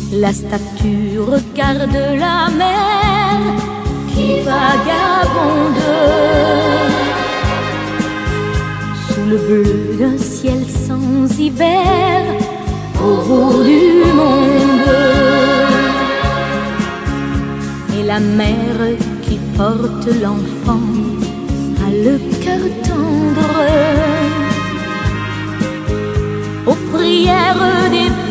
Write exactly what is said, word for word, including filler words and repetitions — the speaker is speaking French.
La statue regarde la mer qui vagabonde sous le bleu d'un ciel sans hiver au bout du monde. Et la mère qui porte l'enfant a le cœur tendre aux prières des